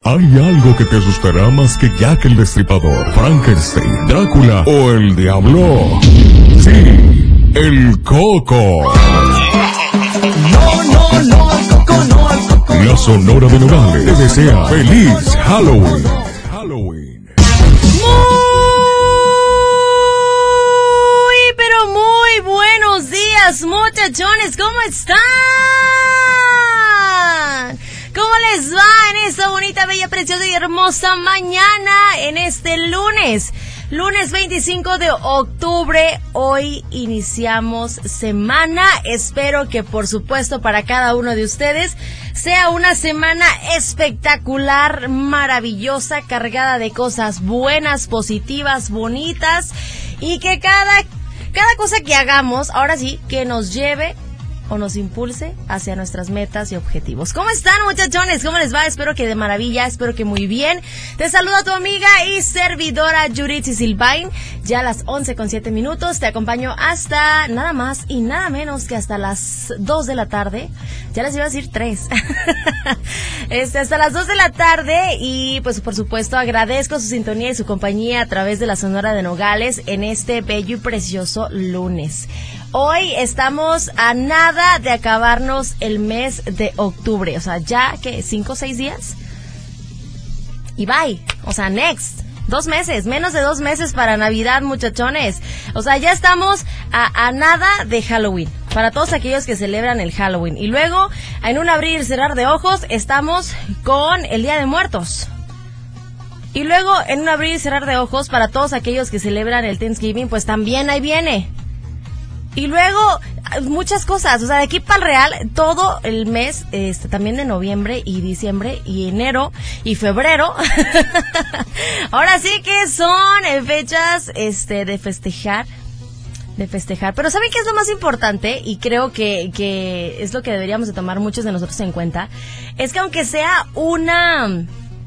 Hay algo que te asustará más que Jack el Destripador, Frankenstein, Drácula o el Diablo. Sí, el Coco. No, el Coco no, el Coco no. La Sonora de Nogales te desea feliz Halloween. Pero muy buenos días, muchachones, ¿cómo están? ¿Cómo les va en esta bonita, bella, preciosa y hermosa mañana en este lunes 25 de octubre? Hoy iniciamos semana. Espero que, por supuesto, para cada uno de ustedes sea una semana espectacular, maravillosa, cargada de cosas buenas, positivas, bonitas, y que cada cosa que hagamos, ahora sí, que nos lleve o nos impulse hacia nuestras metas y objetivos. ¿Cómo están, muchachones? ¿Cómo les va? Espero que de maravilla, espero que muy bien. Te saluda tu amiga y servidora Yuritsi Silvain. Ya a las 11:07 te acompaño hasta nada más y nada menos que hasta las 2 de la tarde. Ya les iba a decir 3. Hasta las 2 de la tarde, y pues por supuesto agradezco su sintonía y su compañía a través de la Sonora de Nogales en este bello y precioso lunes. Hoy estamos a nada de acabarnos el mes de octubre, o sea, ya que 5 o 6 días y bye, o sea, next. 2 meses, menos de 2 meses para Navidad, muchachones. O sea, ya estamos a nada de Halloween, para todos aquellos que celebran el Halloween. Y luego, en un abrir y cerrar de ojos, estamos con el Día de Muertos. Y luego, en un abrir y cerrar de ojos, para todos aquellos que celebran el Thanksgiving, pues también ahí viene. Y luego, muchas cosas, o sea, de aquí para el real, todo el mes, también de noviembre y diciembre y enero y febrero. Ahora sí que son fechas, de festejar. Pero ¿saben qué es lo más importante? Y creo que es lo que deberíamos de tomar muchos de nosotros en cuenta. Es que aunque sea unos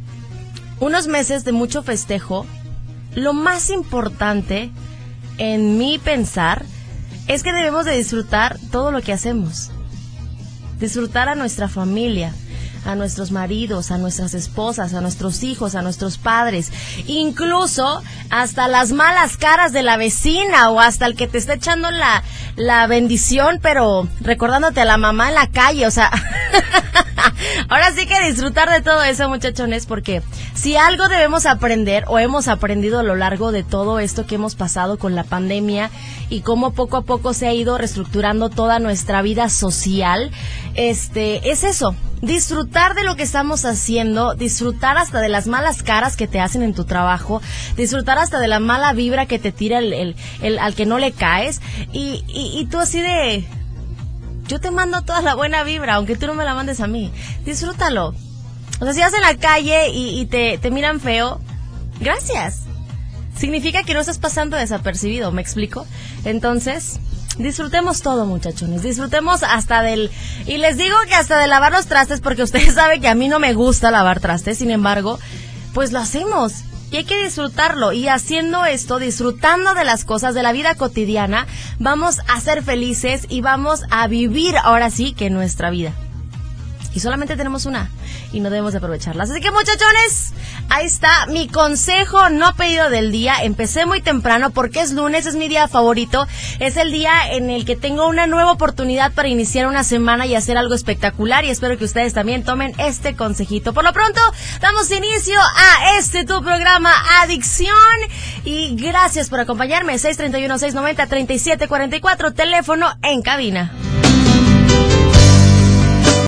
meses de mucho festejo, lo más importante, en mi pensar, es que debemos de disfrutar todo lo que hacemos. Disfrutar a nuestra familia, a nuestros maridos, a nuestras esposas, a nuestros hijos, a nuestros padres, incluso hasta las malas caras de la vecina o hasta el que te está echando la bendición, pero recordándote a la mamá en la calle, o sea... Ahora sí que disfrutar de todo eso, muchachones, porque si algo debemos aprender o hemos aprendido a lo largo de todo esto que hemos pasado con la pandemia y cómo poco a poco se ha ido reestructurando toda nuestra vida social, es eso, disfrutar de lo que estamos haciendo, disfrutar hasta de las malas caras que te hacen en tu trabajo, disfrutar hasta de la mala vibra que te tira el al que no le caes, y tú así de... Yo te mando toda la buena vibra, aunque tú no me la mandes a mí. Disfrútalo. O sea, si vas en la calle y te miran feo, gracias. Significa que no estás pasando desapercibido, ¿me explico? Entonces, disfrutemos todo, muchachones. Disfrutemos hasta del... Y les digo que hasta de lavar los trastes, porque ustedes saben que a mí no me gusta lavar trastes. Sin embargo, pues lo hacemos. Y hay que disfrutarlo, y haciendo esto, disfrutando de las cosas de la vida cotidiana, vamos a ser felices y vamos a vivir ahora sí que nuestra vida. Y solamente tenemos una, y no debemos de aprovecharlas. Así que, muchachones, ahí está mi consejo no pedido del día. Empecé muy temprano porque es lunes, es mi día favorito. Es el día en el que tengo una nueva oportunidad para iniciar una semana y hacer algo espectacular, y espero que ustedes también tomen este consejito. Por lo pronto, damos inicio a tu programa Adicción, y gracias por acompañarme. 631-690-3744, teléfono en cabina.